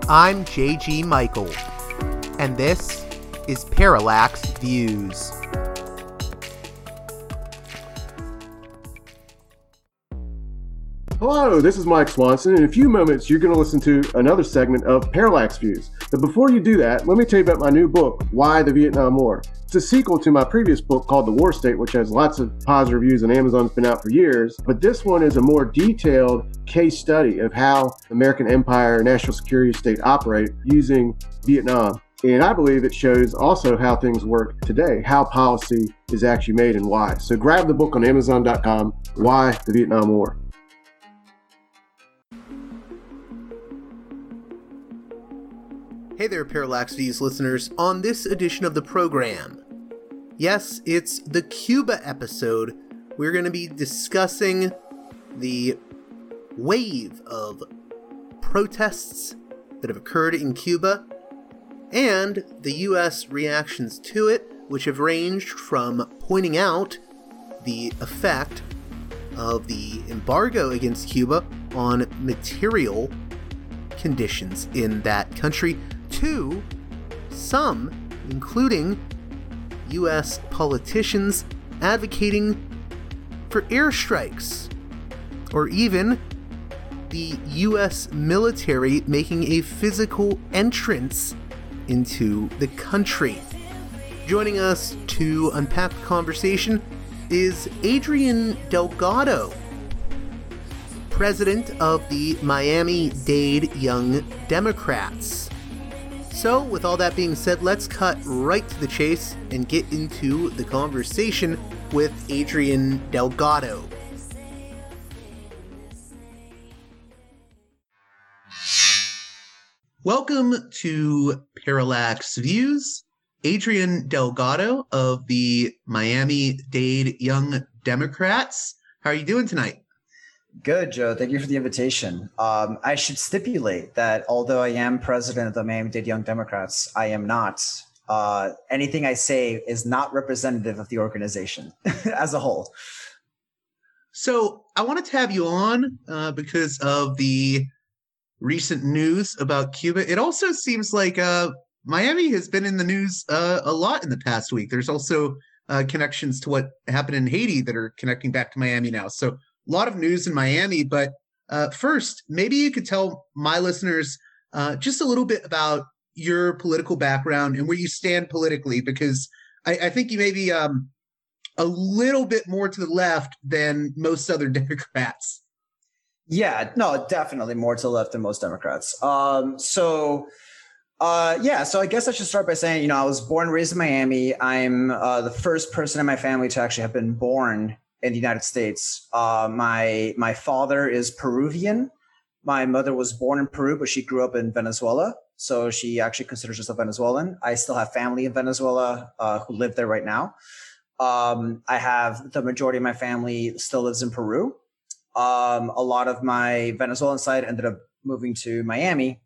I'm J.G. Michael, and this is Parallax Views. Hello, this is Mike Swanson. In a few moments, you're going to listen to another segment of Parallax Views. But before you do that, let me tell you about my new book, Why the Vietnam War. It's a sequel to my previous book called The War State, which has lots of positive reviews and Amazon's been out for years. But this one is a more detailed case study of how American empire and national security state operate using Vietnam. And I believe it shows also how things work today, how policy is actually made and why. So grab the book on Amazon.com, Why the Vietnam War. Hey there, Parallax Views listeners. On this edition of the program, yes, it's the Cuba episode. We're going to be discussing the wave of protests that have occurred in Cuba and the U.S. reactions to it, which have ranged from pointing out the effect of the embargo against Cuba on material conditions in that country, to some, including U.S. politicians, advocating for airstrikes, or even the U.S. military making a physical entrance into the country. Joining us to unpack the conversation is Adrian Delgado, president of the Miami-Dade Young Democrats. So, with all that being said, let's cut right to the chase and get into the conversation with Adrian Delgado. Welcome to Parallax Views. Adrian Delgado of the Miami-Dade Young Democrats. How are you doing tonight? Good, Joe. Thank you for the invitation. I should stipulate that although I am president of the Miami-Dade Young Democrats, I am not. Anything I say is not representative of the organization as a whole. So I wanted to have you on because of the recent news about Cuba. It also seems like Miami has been in the news a lot in the past week. There's also connections to what happened in Haiti that are connecting back to Miami now. So a lot of news in Miami, but first, maybe you could tell my listeners just a little bit about your political background and where you stand politically, because I think you may be a little bit more to the left than most other Democrats. Yeah, no, definitely more to the left than most Democrats. So I guess I should start by saying, I was born and raised in Miami. I'm the first person in my family to actually have been born in the United States. My father is Peruvian. My mother was born in Peru, but she grew up in Venezuela. So she actually considers herself Venezuelan. I still have family in Venezuela who live there right now. I have the majority of my family still lives in Peru. A lot of my Venezuelan side ended up moving to Miami.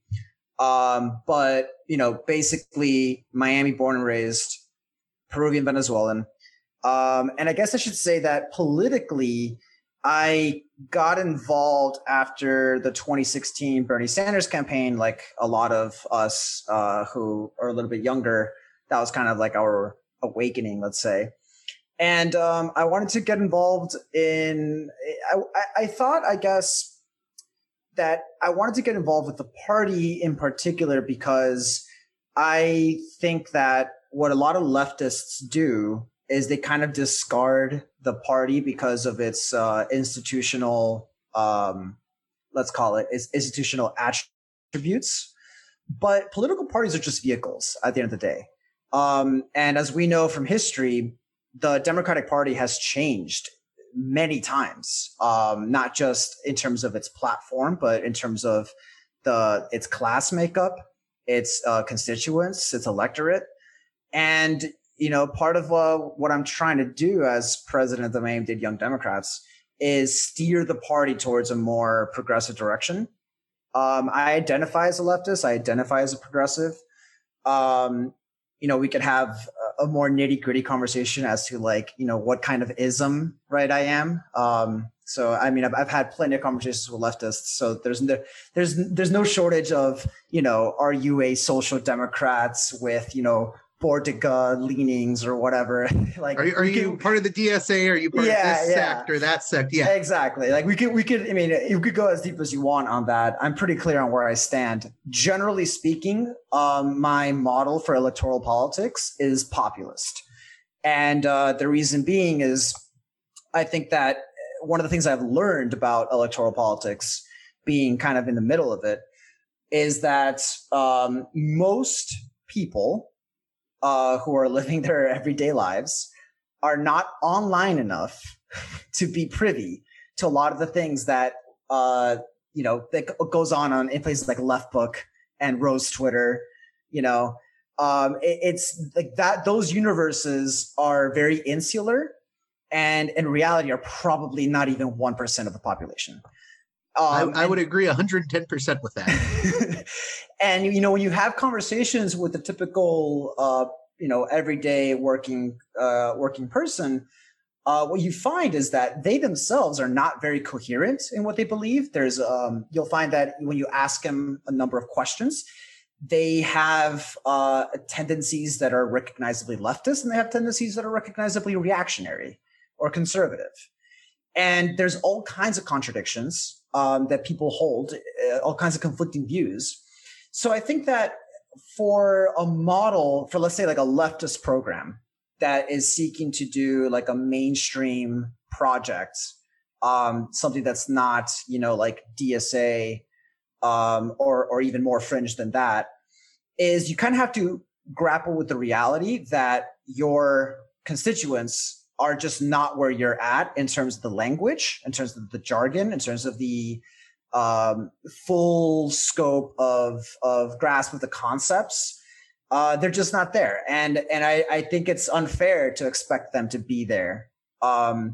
But basically Miami born and raised, Peruvian, Venezuelan. And I guess I should say that politically, I got involved after the 2016 Bernie Sanders campaign, like a lot of us who are a little bit younger. That was kind of like our awakening, let's say. And I wanted to get involved in I thought, I guess, that I wanted to get involved with the party in particular because I think that what a lot of leftists do is they kind of discard the party because of its institutional, let's call it, its institutional attributes. But political parties are just vehicles at the end of the day. And as we know from history, the Democratic Party has changed many times, not just in terms of its platform, but in terms of its class makeup, its constituents, its electorate. And part of what I'm trying to do as president of the Miami-Dade Young Democrats is steer the party towards a more progressive direction. I identify as a leftist. I identify as a progressive. We could have a more nitty gritty conversation as to like, what kind of ism, right, I am. So, I mean, I've had plenty of conversations with leftists. So there's no shortage of, are you a social democrats with, Bordiga leanings or whatever? Like, are you part of the DSA? Are you part of this sect or that sect? Yeah, exactly. Like we could. I mean, you could go as deep as you want on that. I'm pretty clear on where I stand. Generally speaking, my model for electoral politics is populist, and the reason being is, I think that one of the things I've learned about electoral politics, being kind of in the middle of it, is that most people who are living their everyday lives are not online enough to be privy to a lot of the things that that goes on in places like Leftbook and Rose Twitter. It's like that. Those universes are very insular, and in reality are probably not even 1% of the population. I would agree 110% with that. And, when you have conversations with the typical, everyday working person, what you find is that they themselves are not very coherent in what they believe. There's, you'll find that when you ask them a number of questions, they have tendencies that are recognizably leftist, and they have tendencies that are recognizably reactionary or conservative. And there's all kinds of contradictions that people hold, all kinds of conflicting views. So I think that for a model, for let's say like a leftist program that is seeking to do like a mainstream project, something that's not, like DSA or even more fringe than that, is you kind of have to grapple with the reality that your constituents are just not where you're at in terms of the language, in terms of the jargon, in terms of the full scope of grasp of the concepts. They're just not there. And I think it's unfair to expect them to be there. So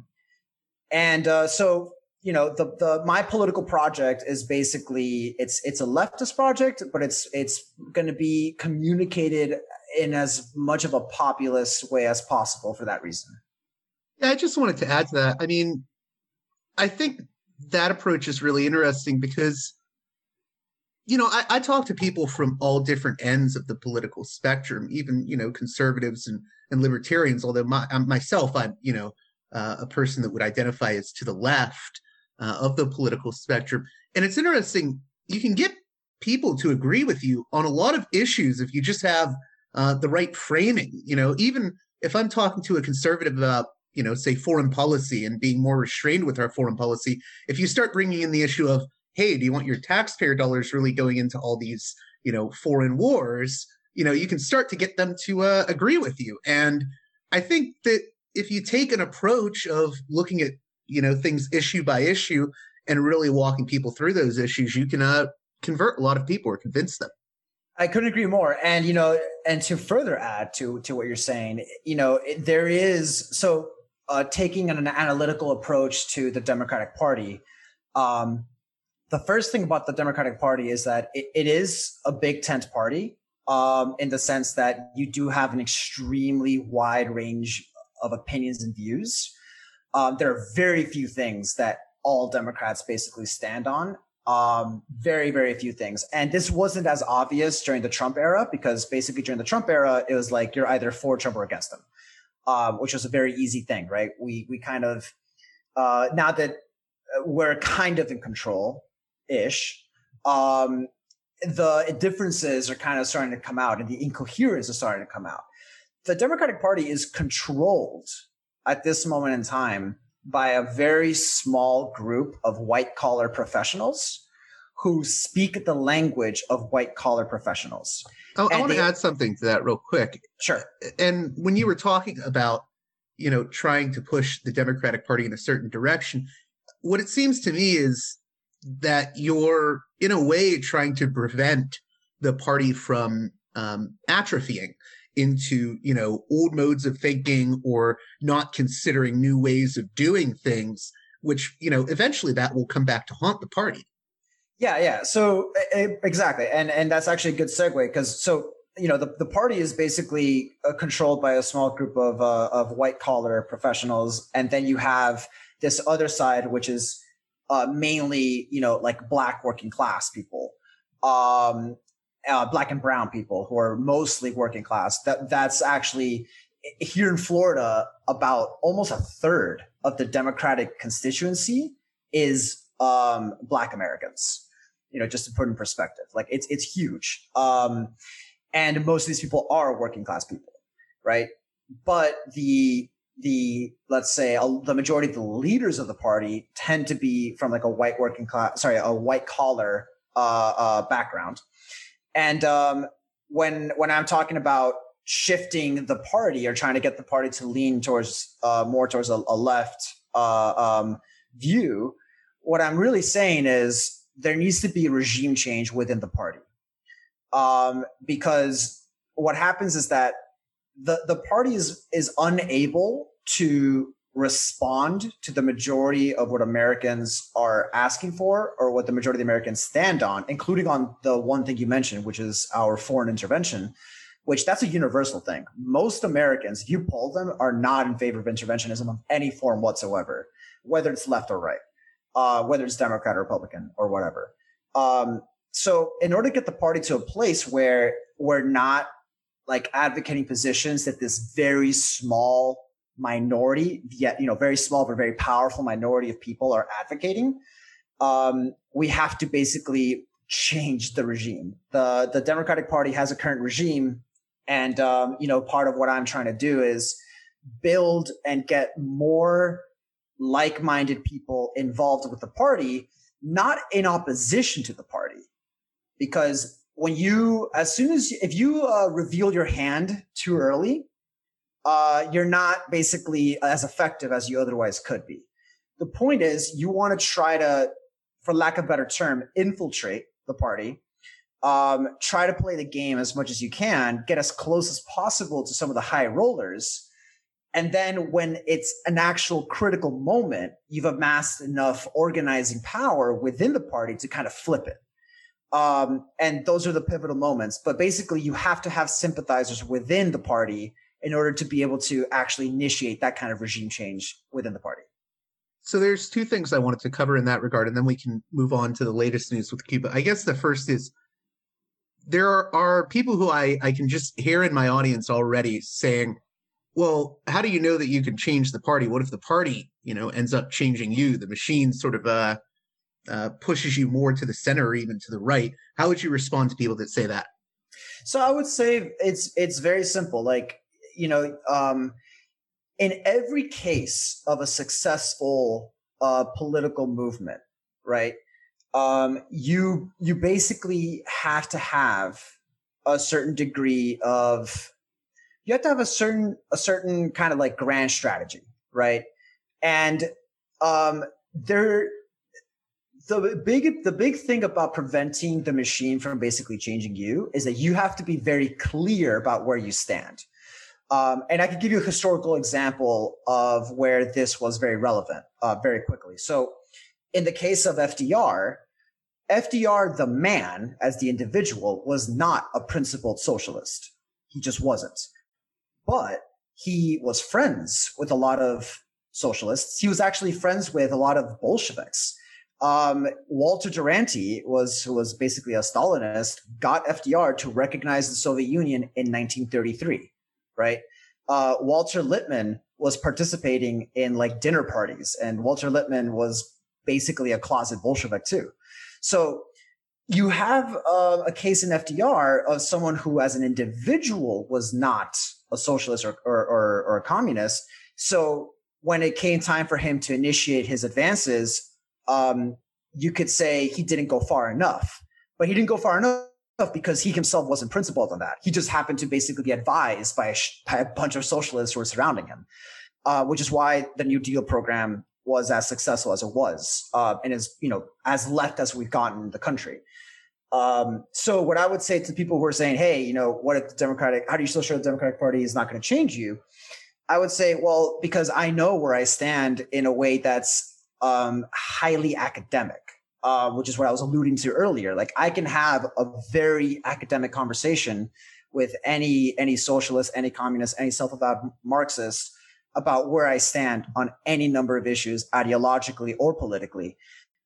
my political project is basically, it's a leftist project, but it's going to be communicated in as much of a populist way as possible for that reason. Yeah, I just wanted to add to that. I mean, I think that approach is really interesting because, I talk to people from all different ends of the political spectrum, even, conservatives and libertarians, although myself, I'm, a person that would identify as to the left of the political spectrum. And it's interesting, you can get people to agree with you on a lot of issues if you just have the right framing. Even if I'm talking to a conservative about, say foreign policy and being more restrained with our foreign policy, if you start bringing in the issue of, hey, do you want your taxpayer dollars really going into all these, foreign wars? You can start to get them to agree with you. And I think that if you take an approach of looking at, things issue by issue and really walking people through those issues, you can convert a lot of people or convince them. I couldn't agree more. And, and to further add to what you're saying, there is, so taking an analytical approach to the Democratic Party, the first thing about the Democratic Party is that it is a big tent party, in the sense that you do have an extremely wide range of opinions and views. There are very few things that all Democrats basically stand on. Very, very few things. And this wasn't as obvious during the Trump era, because basically during the Trump era, it was like you're either for Trump or against him, which was a very easy thing, right? We kind of, now that we're kind of in control-ish, the differences are kind of starting to come out and the incoherence is starting to come out. The Democratic Party is controlled at this moment in time by a very small group of white-collar professionals who speak the language of white-collar professionals. I want to add something to that real quick. Sure. And when you were talking about, trying to push the Democratic Party in a certain direction, what it seems to me is that you're, in a way, trying to prevent the party from atrophying into, old modes of thinking or not considering new ways of doing things, which, eventually that will come back to haunt the party. Yeah. So exactly. And that's actually a good segue, because so the party is basically controlled by a small group of white collar professionals, and then you have this other side, which is mainly like black working class people, black and brown people who are mostly working class. That's actually here in Florida, about almost a third of the Democratic constituency is Black Americans. Just to put in perspective, like it's huge. And most of these people are working class people, right? But the let's say the majority of the leaders of the party tend to be from like a white collar background. And when I'm talking about shifting the party or trying to get the party to lean towards more towards a left view, what I'm really saying is there needs to be a regime change within the party. Because what happens is that the party is unable to respond to the majority of what Americans are asking for or what the majority of the Americans stand on, including on the one thing you mentioned, which is our foreign intervention, which that's a universal thing. Most Americans, if you poll them, are not in favor of interventionism of any form whatsoever, whether it's left or right, whether it's Democrat or Republican or whatever. So in order to get the party to a place where we're not like advocating positions that this very small minority, yet, very small but very powerful minority of people are advocating, we have to basically change the regime. The Democratic Party has a current regime. And, part of what I'm trying to do is build and get more like-minded people involved with the party, not in opposition to the party. Because if you reveal your hand too early, you're not basically as effective as you otherwise could be. The point is you want to try to, for lack of a better term, infiltrate the party, try to play the game as much as you can, get as close as possible to some of the high rollers. And then when it's an actual critical moment, you've amassed enough organizing power within the party to kind of flip it. And those are the pivotal moments. But basically, you have to have sympathizers within the party in order to be able to actually initiate that kind of regime change within the party. So there's two things I wanted to cover in that regard, and then we can move on to the latest news with Cuba. I guess the first is there are people who I can just hear in my audience already saying, well, how do you know that you can change the party? What if the party, ends up changing you? The machine sort of pushes you more to the center or even to the right. How would you respond to people that say that? So I would say it's very simple. Like, in every case of a successful political movement, right? You basically have to have a certain degree of, you have to have a certain kind of like grand strategy, right? And the big thing about preventing the machine from basically changing you is that you have to be very clear about where you stand. And I could give you a historical example of where this was very relevant very quickly. So in the case of FDR, the man as the individual was not a principled socialist. He just wasn't. But he was friends with a lot of socialists. He was actually friends with a lot of Bolsheviks. Walter Duranty who was basically a Stalinist, got FDR to recognize the Soviet Union in 1933, right? Walter Lippmann was participating in like dinner parties, and Walter Lippmann was basically a closet Bolshevik too. So you have a case in FDR of someone who as an individual was not a socialist or a communist. So when it came time for him to initiate his advances, you could say he didn't go far enough, but he didn't go far enough because he himself wasn't principled on that. He just happened to basically be advised by a bunch of socialists who were surrounding him, which is why the New Deal program was as successful as it was, and is, as left as we've gotten the country. So what I would say to people who are saying, hey, what if how do you still show the Democratic Party is not going to change you? I would say, well, because I know where I stand in a way that's highly academic, which is what I was alluding to earlier. Like I can have a very academic conversation with any socialist, any communist, any self-avowed Marxist about where I stand on any number of issues, ideologically or politically.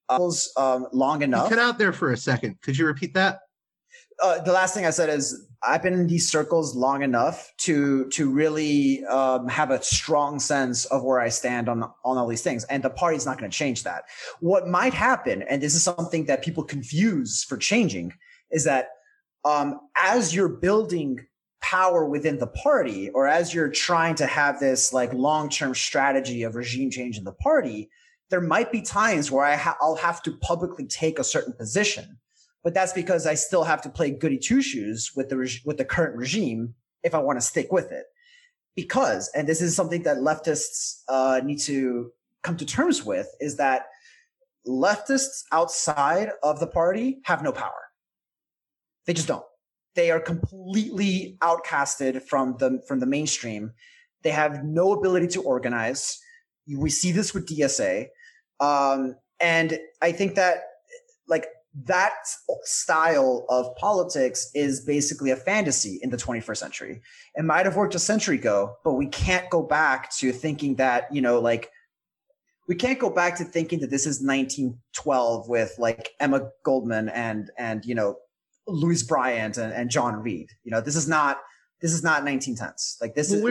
Long enough. You cut out there for a second. Could you repeat that? The last thing I said is I've been in these circles long enough to really have a strong sense of where I stand on all these things. And the party's not going to change that. What might happen, and this is something that people confuse for changing, is that as you're building power within the party, or as you're trying to have this like long-term strategy of regime change in the party, there might be times where I'll have to publicly take a certain position. But that's because I still have to play goody two shoes with the current regime if I want to stick with it. Because, and this is something that leftists need to come to terms with, is that leftists outside of the party have no power. They just don't. They are completely outcasted from the mainstream. They have no ability to organize. We see this with DSA. And I think that like that style of politics is basically a fantasy in the 21st century. It might have worked a century ago, but we can't go back to thinking that, we can't go back to thinking that this is 1912 with like Emma Goldman and Louis Bryant and John Reed. This is not 1910s. Like this is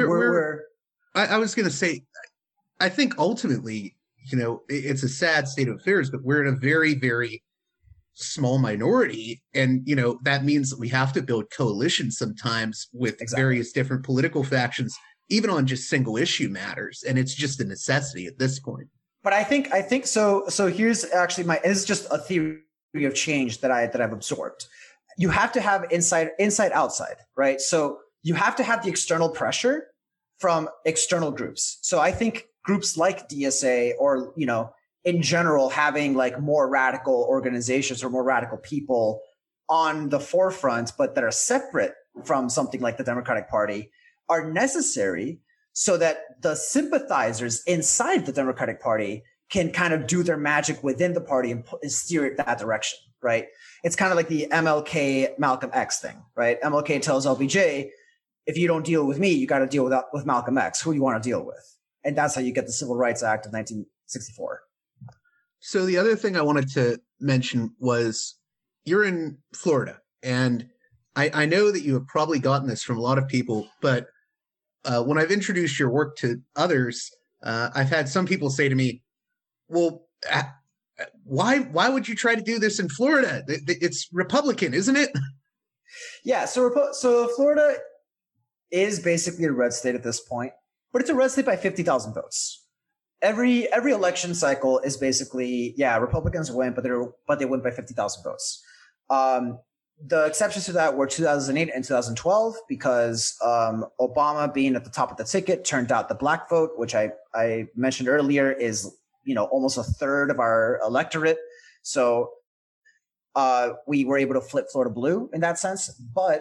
I was going to say, I think ultimately, it's a sad state of affairs, but we're in a very, very small minority. And, that means that we have to build coalitions sometimes with various different political factions, even on just single issue matters. And it's just a necessity at this point. But I think so. So here's actually this is just a theory of change that I've absorbed. You have to have inside, outside, right? So you have to have the external pressure from external groups. So I think groups like DSA or, in general, having like more radical organizations or more radical people on the forefront, but that are separate from something like the Democratic Party, are necessary so that the sympathizers inside the Democratic Party can kind of do their magic within the party and steer it that direction, right? It's kind of like the MLK Malcolm X thing, right? MLK tells LBJ, if you don't deal with me, you got to deal with Malcolm X. Who do you want to deal with? And that's how you get the Civil Rights Act of 1964. So the other thing I wanted to mention was you're in Florida, and I know that you have probably gotten this from a lot of people, but when I've introduced your work to others, I've had some people say to me, well, why would you try to do this in Florida? It's Republican, isn't it? Yeah, so Florida is basically a red state at this point, but it's a red state by 50,000 votes. Every election cycle is basically, Republicans win, but they win by 50,000 votes. The exceptions to that were 2008 and 2012 because Obama being at the top of the ticket turned out the black vote, which I mentioned earlier is almost a third of our electorate. So we were able to flip Florida blue in that sense. But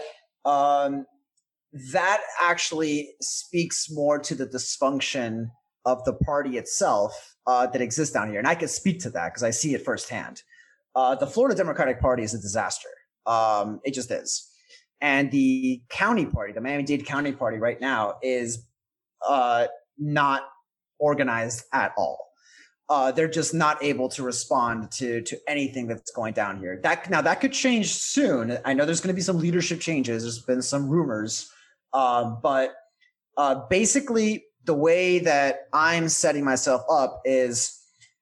that actually speaks more to the dysfunction of the party itself that exists down here. And I can speak to that because I see it firsthand. The Florida Democratic Party is a disaster. It just is. And the county party, the Miami-Dade County Party right now is not organized at all. They're just not able to respond to anything that's going down here. That could change soon. I know there's going to be some leadership changes. There's been some rumors. But basically, the way that I'm setting myself up is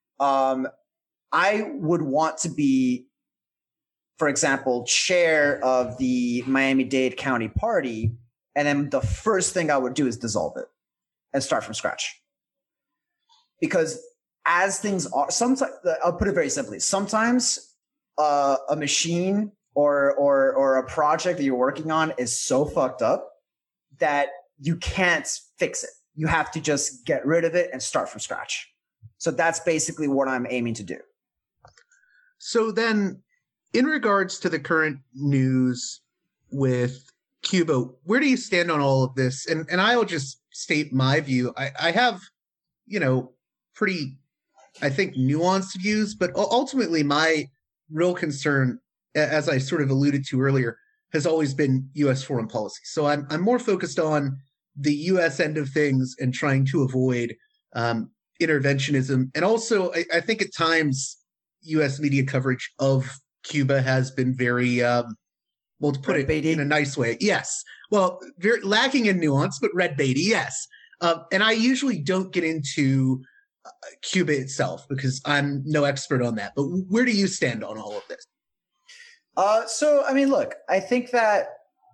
I would want to be, for example, chair of the Miami-Dade County Party. And then the first thing I would do is dissolve it and start from scratch. Because as things are, sometimes, I'll put it very simply, sometimes a machine or a project that you're working on is so fucked up that you can't fix it. You have to just get rid of it and start from scratch. So that's basically what I'm aiming to do. So then, in regards to the current news with Cuba, where do you stand on all of this? And I'll just state my view. I have, pretty, I think, nuanced views, but ultimately my real concern, as I sort of alluded to earlier, has always been U.S. foreign policy. So I'm more focused on the U.S. end of things and trying to avoid interventionism. And also, I think at times U.S. media coverage of Cuba has been very, well, to put it in a nice way, yes. Well, very lacking in nuance, but red baity, yes. And I usually don't get into Cuba itself because I'm no expert on that. But where do you stand on all of this? So, I mean, look, I think that,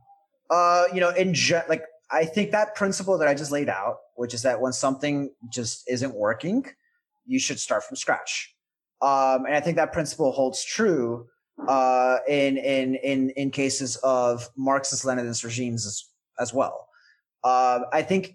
I think that principle that I just laid out, which is that when something just isn't working, you should start from scratch. And I think that principle holds true in cases of Marxist-Leninist regimes as well. I think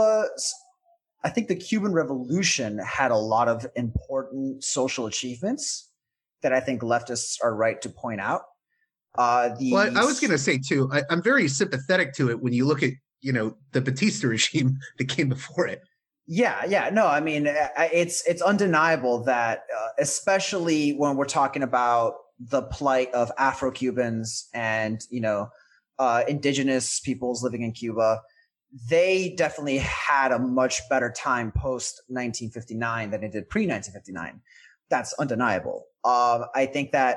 the Cuban Revolution had a lot of important social achievements that I think leftists are right to point out. Well, I was going to say too, I'm very sympathetic to it when you look at, the Batista regime that came before it. Yeah. No, I mean, it's undeniable that, especially when we're talking about the plight of Afro-Cubans and, indigenous peoples living in Cuba, they definitely had a much better time post 1959 than it did pre 1959. That's undeniable. I think that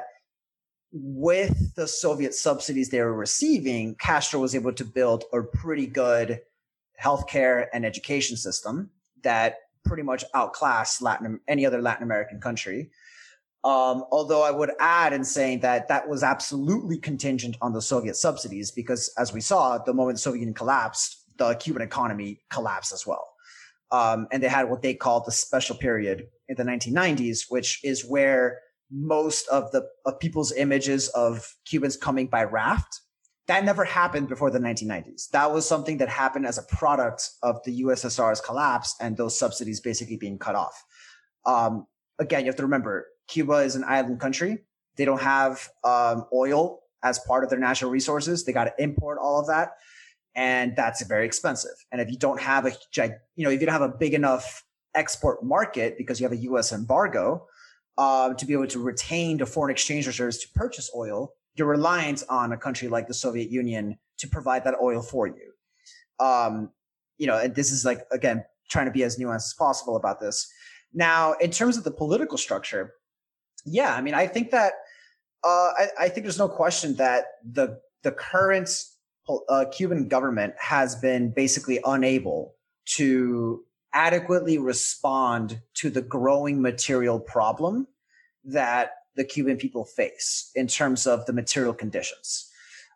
with the Soviet subsidies they were receiving, Castro was able to build a pretty good healthcare and education system that pretty much outclassed any other Latin American country. Although I would add in saying that was absolutely contingent on the Soviet subsidies, because as we saw, the moment the Soviet Union collapsed, the Cuban economy collapsed as well. And they had what they called the special period in the 1990s, which is where most of people's images of Cubans coming by raft, that never happened before the 1990s. That was something that happened as a product of the USSR's collapse and those subsidies basically being cut off. Again, you have to remember, Cuba is an island country. They don't have oil as part of their natural resources. They got to import all of that. And that's very expensive. And if you don't have if you don't have a big enough export market because you have a U.S. embargo, to be able to retain the foreign exchange reserves to purchase oil, you're reliant on a country like the Soviet Union to provide that oil for you. And this is again, trying to be as nuanced as possible about this. Now, in terms of the political structure, yeah, I mean, I think that, I think there's no question that the current Cuban government has been basically unable to adequately respond to the growing material problem that the Cuban people face in terms of the material conditions.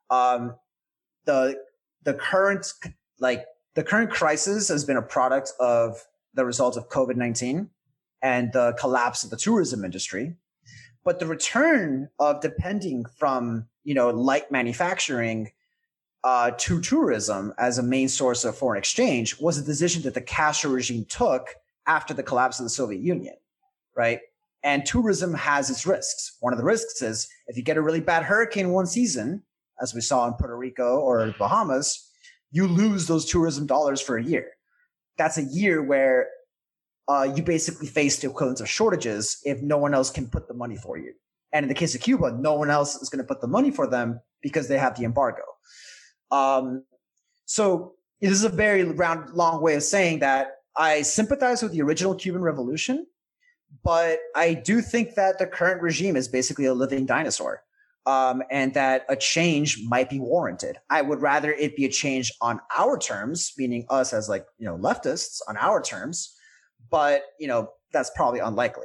The current crisis has been a product of the result of COVID-19 and the collapse of the tourism industry. But the return of depending from, light manufacturing to tourism as a main source of foreign exchange was a decision that the Castro regime took after the collapse of the Soviet Union, right? And tourism has its risks. One of the risks is if you get a really bad hurricane one season, as we saw in Puerto Rico or the Bahamas, you lose those tourism dollars for a year. That's a year where you basically face the equivalent of shortages if no one else can put the money for you. And in the case of Cuba, no one else is going to put the money for them because they have the embargo. So this is a very long way of saying that I sympathize with the original Cuban Revolution, but I do think that the current regime is basically a living dinosaur, and that a change might be warranted. I would rather it be a change on our terms, meaning us as leftists on our terms, but that's probably unlikely.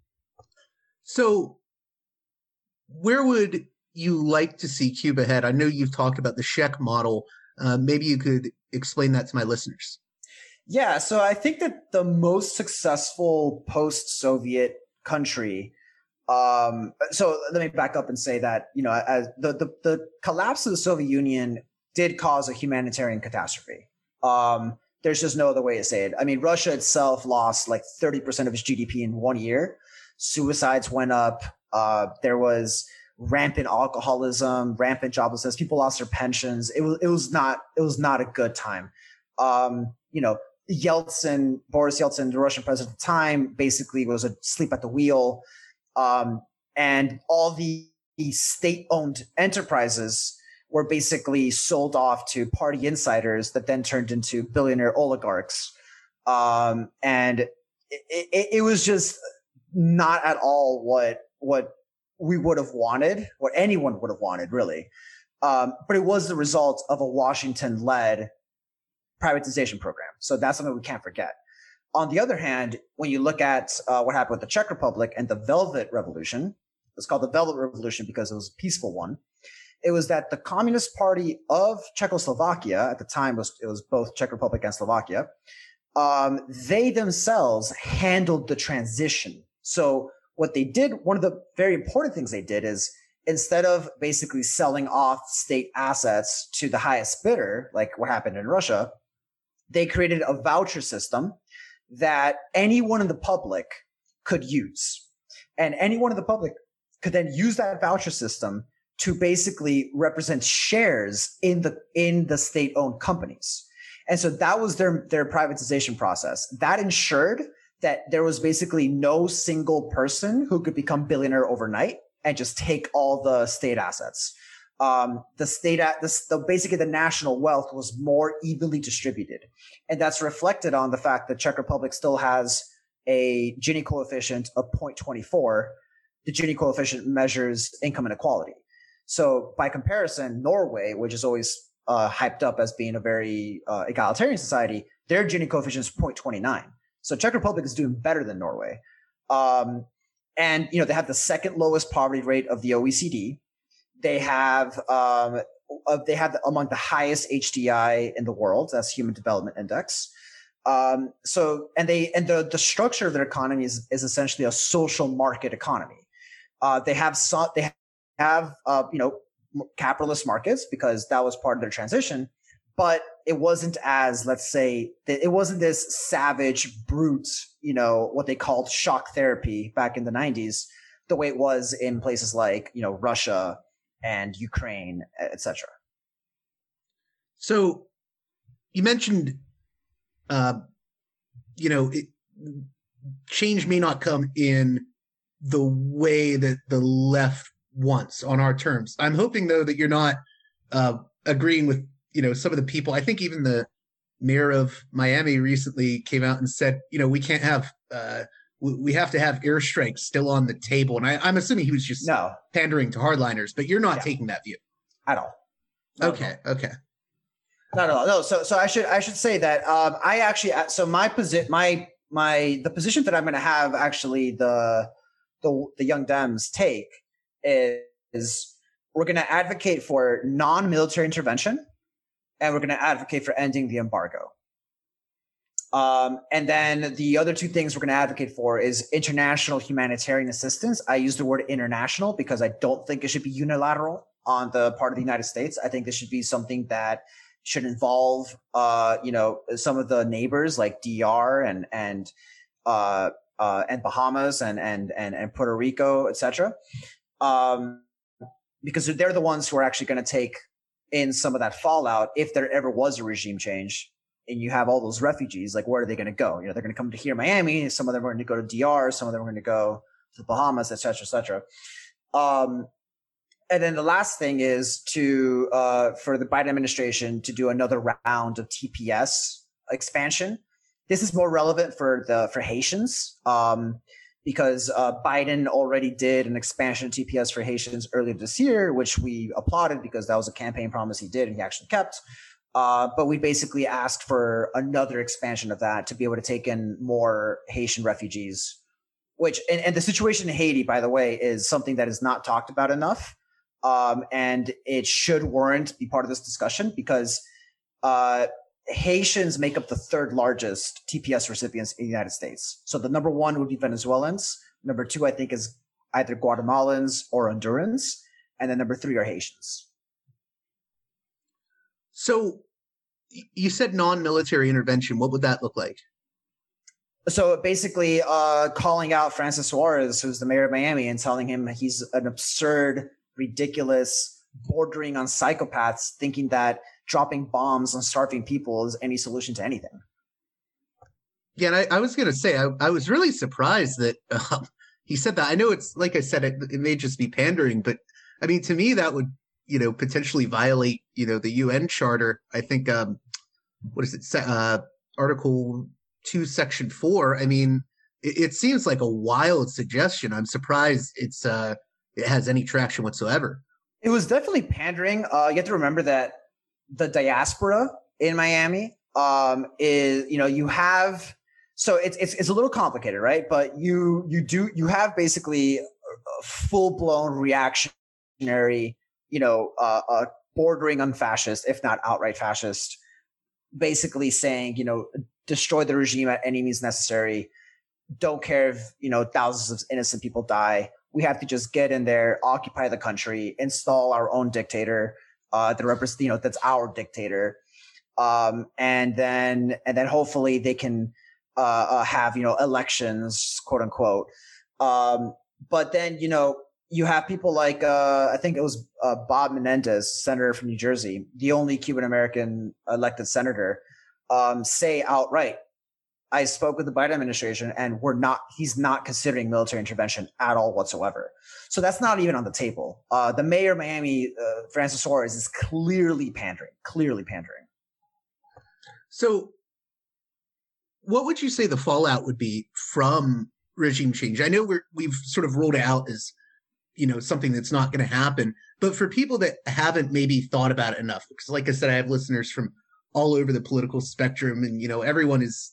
So where would you like to see Cuba head? I know you've talked about the Czech model. Maybe you could explain that to my listeners. Yeah, so I think that the most successful post-Soviet country. So let me back up and say that as the collapse of the Soviet Union did cause a humanitarian catastrophe. There's just no other way to say it. I mean, Russia itself lost 30% of its GDP in 1 year. Suicides went up. There was rampant alcoholism, rampant joblessness. People lost their pensions. It was not a good time. Boris Yeltsin, the Russian president at the time, basically was asleep at the wheel. And all the state-owned enterprises were basically sold off to party insiders that then turned into billionaire oligarchs. And it was just not at all what we would have wanted, what anyone would have wanted, really. But it was the result of a Washington-led privatization program. So that's something we can't forget. On the other hand, when you look at what happened with the Czech Republic and the Velvet Revolution, it's called the Velvet Revolution because it was a peaceful one. It was that the Communist Party of Czechoslovakia, at the time it was both Czech Republic and Slovakia, they themselves handled the transition. So what they did, one of the very important things they did is, instead of basically selling off state assets to the highest bidder, like what happened in Russia, they created a voucher system that anyone in the public could use. And anyone in the public could then use that voucher system to basically represent shares in the state-owned companies. And so that was their privatization process. That ensured that there was basically no single person who could become billionaire overnight and just take all the state assets. Basically the national wealth was more evenly distributed. And that's reflected on the fact that Czech Republic still has a Gini coefficient of 0.24. The Gini coefficient measures income inequality. So by comparison, Norway, which is always hyped up as being a very egalitarian society, their Gini coefficient is 0.29. So Czech Republic is doing better than Norway. And they have the second lowest poverty rate of the OECD. They have among the highest HDI in the world. That's Human Development Index. The structure of their economy is essentially a social market economy. They have capitalist markets because that was part of their transition, but it wasn't as, let's say, it wasn't this savage, brute, what they called shock therapy back in the 90s, the way it was in places like, Russia and Ukraine, etc. So you mentioned, change may not come in the way that the left wants on our terms. I'm hoping, though, that you're not agreeing with, some of the people. I think even the mayor of Miami recently came out and said, we can't have, we have to have airstrikes still on the table. And I'm assuming he was just pandering to hardliners, but you're not taking that view at all. Okay. Not at all. No. So I should say that I actually, so my position, the position that I'm going to have actually the Young Dems take is we're going to advocate for non-military intervention, and we're going to advocate for ending the embargo. And then the other two things we're going to advocate for is international humanitarian assistance. I use the word international because I don't think it should be unilateral on the part of the United States. I think this should be something that should involve, some of the neighbors like DR and Bahamas and Puerto Rico, etc. Because they're the ones who are actually going to take in some of that fallout if there ever was a regime change and you have all those refugees. Like, where are they going to go? They're going to come to here, Miami. Some of them are going to go to DR. Some of them are going to go to the Bahamas, et cetera, et cetera. And then the last thing is for the Biden administration to do another round of TPS expansion. This is more relevant for Haitians, because Biden already did an expansion of TPS for Haitians earlier this year, which we applauded because that was a campaign promise he did and he actually kept. But we basically asked for another expansion of that to be able to take in more Haitian refugees, which, and the situation in Haiti, by the way, is something that is not talked about enough. And it should be part of this discussion because Haitians make up the third largest TPS recipients in the United States. So the number one would be Venezuelans. Number two, I think, is either Guatemalans or Hondurans. And then number three are Haitians. So you said non-military intervention. What would that look like? So basically calling out Francis Suarez, who's the mayor of Miami, and telling him he's an absurd, ridiculous, bordering on psychopaths, thinking that dropping bombs on starving people is any solution to anything. Yeah, and I was going to say, I was really surprised that he said that. I know it's, like I said, it may just be pandering, but I mean, to me, that would potentially violate, the UN Charter. I think, what is it, Article 2, Section 4. I mean, it seems like a wild suggestion. I'm surprised it has any traction whatsoever. It was definitely pandering. You have to remember that the diaspora in Miami is, you have, so it's a little complicated, right? But you have basically a full-blown reactionary, bordering on fascist, if not outright fascist, basically saying, destroy the regime at any means necessary. Don't care if, thousands of innocent people die. We have to just get in there, occupy the country, install our own dictator, that's our dictator. And then hopefully they can, have, elections, quote unquote. But then, you have people like, I think it was, Bob Menendez, senator from New Jersey, the only Cuban American elected senator, say outright, I spoke with the Biden administration and he's not considering military intervention at all whatsoever. So that's not even on the table. The mayor of Miami, Francis Suarez, is clearly pandering. So what would you say the fallout would be from regime change? I know we've sort of ruled it out as, something that's not going to happen, but for people that haven't maybe thought about it enough, because like I said, I have listeners from all over the political spectrum, and, everyone is,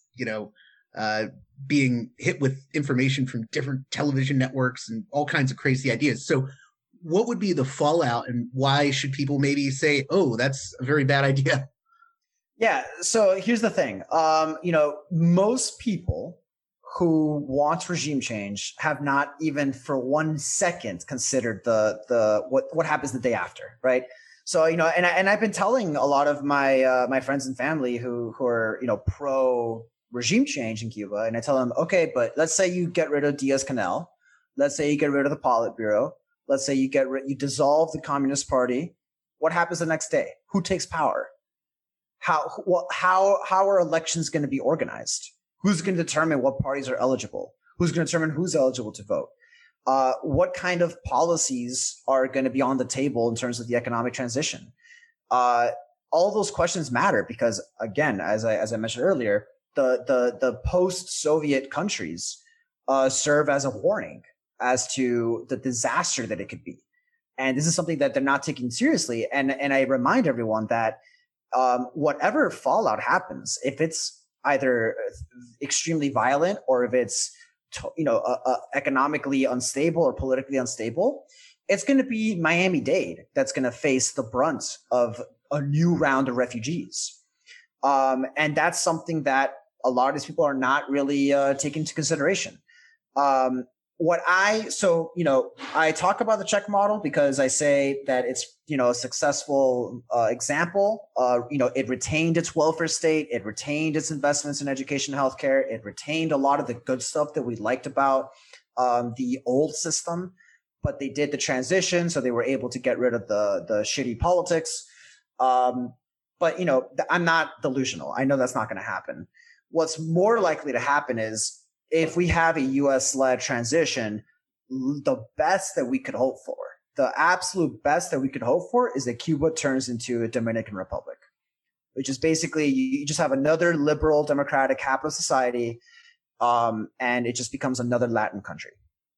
being hit with information from different television networks and all kinds of crazy ideas. So what would be the fallout, and why should people maybe say, oh, that's a very bad idea? Yeah. So here's the thing. Most people who want regime change have not even for 1 second considered what happens the day after, right? So, and I've been telling a lot of my friends and family who are, pro regime change in Cuba, and I tell them, okay, but let's say you get rid of Diaz-Canel, let's say you get rid of the Politburo, let's say you dissolve the Communist Party. What happens the next day? Who takes power? How are elections going to be organized? Who's going to determine what parties are eligible? Who's going to determine who's eligible to vote? What kind of policies are going to be on the table in terms of the economic transition? All those questions matter because, again, as I mentioned earlier, the post-Soviet countries serve as a warning as to the disaster that it could be, and this is something that they're not taking seriously. And I remind everyone that whatever fallout happens, if it's either extremely violent or if it's economically unstable or politically unstable, it's going to be Miami-Dade that's going to face the brunt of a new round of refugees. And that's something that a lot of these people are not really taking into consideration. I talk about the Czech model because I say that it's, a successful example. It retained its welfare state. It retained its investments in education and healthcare. It retained a lot of the good stuff that we liked about the old system, but they did the transition. So they were able to get rid of the shitty politics. But, I'm not delusional. I know that's not going to happen. What's more likely to happen is if we have a U.S.-led transition, the best that we could hope for, the absolute best that we could hope for is that Cuba turns into a Dominican Republic, which is basically you just have another liberal, democratic, capitalist society, and it just becomes another Latin country.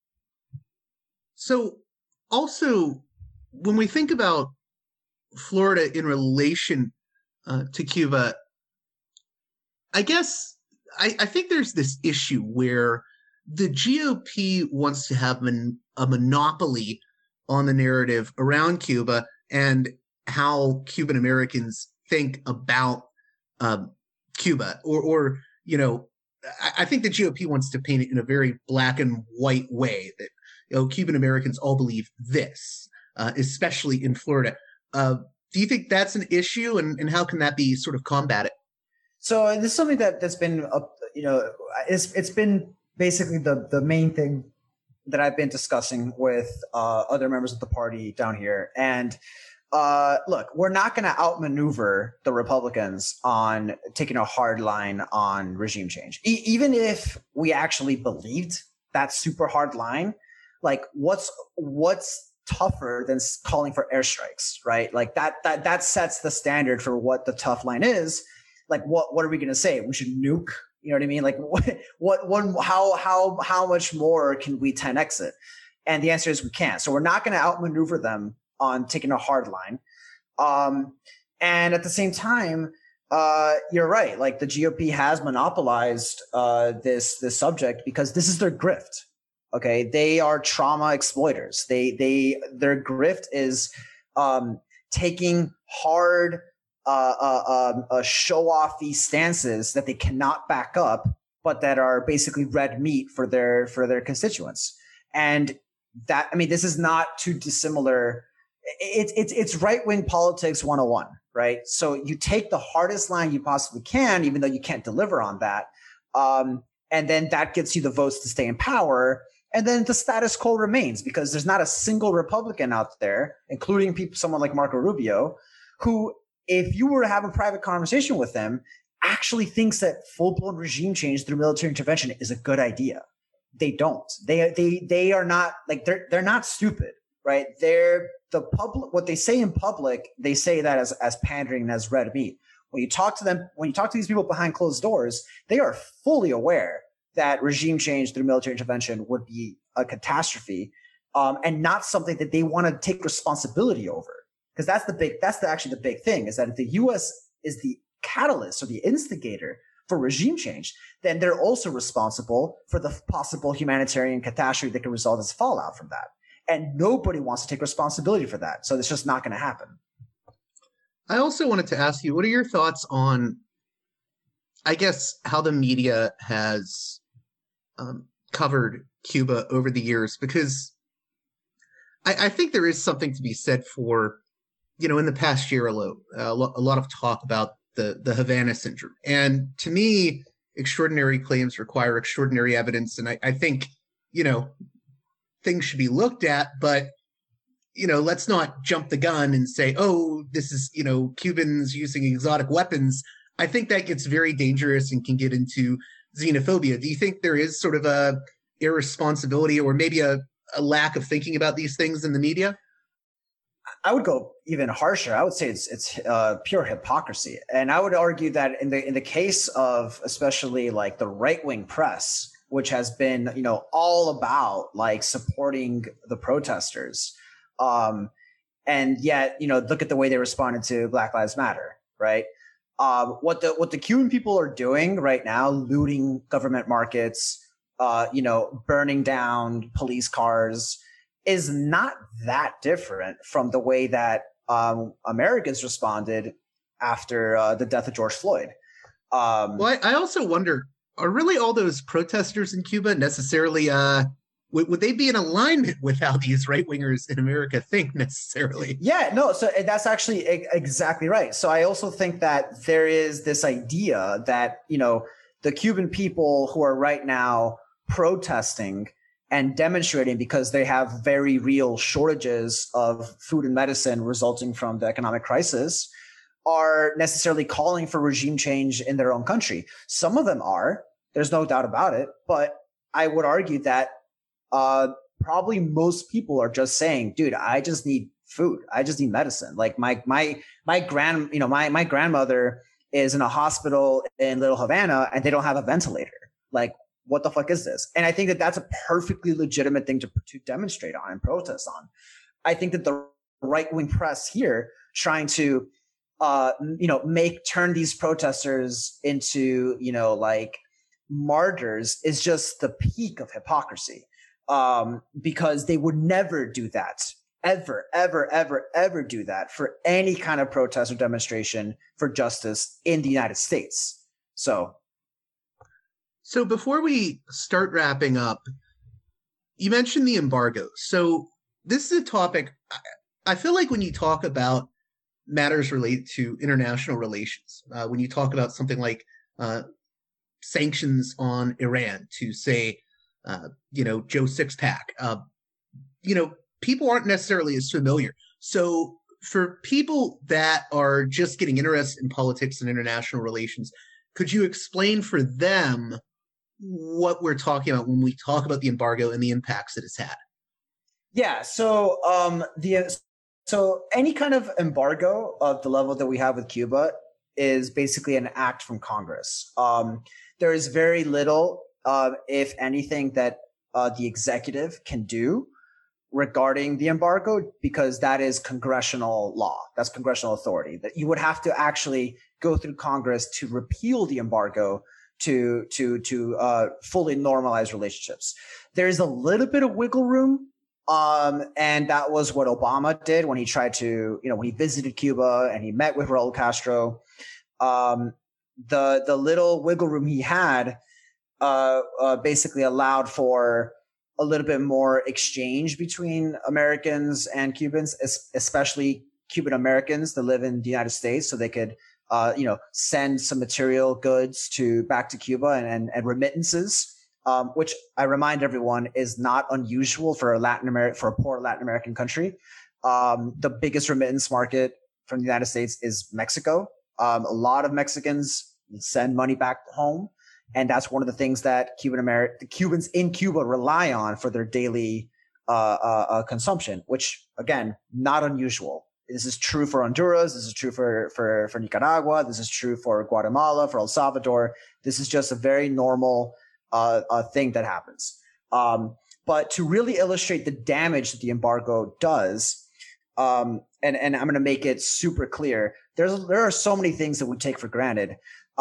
So also, when we think about Florida in relation to Cuba, I guess I think there's this issue where the GOP wants to have a monopoly on the narrative around Cuba and how Cuban Americans think about Cuba, or I think the GOP wants to paint it in a very black and white way that Cuban Americans all believe this, especially in Florida. Do you think that's an issue, and how can that be sort of combated? So this is something that's been, it's been basically the main thing that I've been discussing with other members of the party down here. And look, we're not going to outmaneuver the Republicans on taking a hard line on regime change. Even if we actually believed that super hard line, like what's tougher than calling for airstrikes, right? Like that sets the standard for what the tough line is. Like, what are we going to say? We should nuke. You know what I mean? Like, how much more can we 10x it? And the answer is we can't. So we're not going to outmaneuver them on taking a hard line. And at the same time, you're right. Like, the GOP has monopolized this subject because this is their grift. Okay, they are trauma exploiters. Their grift is taking hard show-offy stances that they cannot back up, but that are basically red meat for their constituents. And that, I mean, this is not too dissimilar. It's right-wing politics 101, right? So you take the hardest line you possibly can, even though you can't deliver on that, and then that gets you the votes to stay in power. And then the status quo remains because there's not a single Republican out there, including someone like Marco Rubio, who, if you were to have a private conversation with them, actually thinks that full-blown regime change through military intervention is a good idea. They don't. They are not, like, they're not stupid, right? They're the public. What they say in public, they say that as pandering and as red meat. When you talk to them, when you talk to these people behind closed doors, they are fully aware that regime change through military intervention would be a catastrophe, and not something that they want to take responsibility over. Because that's actually the big thing, is that if the U.S. is the catalyst or the instigator for regime change, then they're also responsible for the possible humanitarian catastrophe that can result as fallout from that. And nobody wants to take responsibility for that. So it's just not going to happen. I also wanted to ask you, what are your thoughts on, I guess, how the media has covered Cuba over the years? Because I think there is something to be said for, in the past year alone, a lot of talk about the Havana syndrome. And to me, extraordinary claims require extraordinary evidence. And I think, things should be looked at, but, let's not jump the gun and say, oh, this is, Cubans using exotic weapons. I think that gets very dangerous and can get into xenophobia. Do you think there is sort of a irresponsibility or maybe a lack of thinking about these things in the media? I would go even harsher. I would say it's pure hypocrisy. And I would argue that in the case of especially like the right-wing press, which has been, all about like supporting the protesters. And yet, look at the way they responded to Black Lives Matter, right? What the Cuban people are doing right now, looting government markets, burning down police cars, is not that different from the way that Americans responded after the death of George Floyd. Well, I also wonder, are really all those protesters in Cuba necessarily, would they be in alignment with how these right-wingers in America think necessarily? Yeah, no, so that's actually exactly right. So I also think that there is this idea that, the Cuban people who are right now protesting and demonstrating because they have very real shortages of food and medicine resulting from the economic crisis are necessarily calling for regime change in their own country. Some of them are, there's no doubt about it, but I would argue that probably most people are just saying, dude, I just need food. I just need medicine. Like my grandmother is in a hospital in Little Havana and they don't have a ventilator. Like, what the fuck is this? And I think that that's a perfectly legitimate thing to demonstrate on and protest on. I think that the right-wing press here trying to, turn these protesters into, like martyrs is just the peak of hypocrisy. Because they would never do that, ever, ever, ever, ever do that for any kind of protest or demonstration for justice in the United States. So before we start wrapping up, you mentioned the embargo. So this is a topic, I feel like when you talk about matters related to international relations, when you talk about something like sanctions on Iran to say, Joe Sixpack, people aren't necessarily as familiar. So for people that are just getting interested in politics and international relations, could you explain for them what we're talking about when we talk about the embargo and the impacts it has had? Yeah. So any kind of embargo of the level that we have with Cuba is basically an act from Congress. There is very little, if anything, that the executive can do regarding the embargo, because that is congressional law. That's congressional authority. That you would have to actually go through Congress to repeal the embargo to fully normalize relationships. There's a little bit of wiggle room. And that was what Obama did when he tried to, when he visited Cuba and he met with Raul Castro. The little wiggle room he had, basically allowed for a little bit more exchange between Americans and Cubans, especially Cuban Americans that live in the United States, so they could, send some material goods back to Cuba and remittances. Which I remind everyone is not unusual for for a poor Latin American country. The biggest remittance market from the United States is Mexico. A lot of Mexicans send money back home, and that's one of the things that the Cubans in Cuba rely on for their daily consumption. Which, again, not unusual. This is true for Honduras. This is true for Nicaragua. This is true for Guatemala, for El Salvador. This is just a very normal thing that happens. But to really illustrate the damage that the embargo does, and I'm going to make it super clear, there are so many things that we take for granted.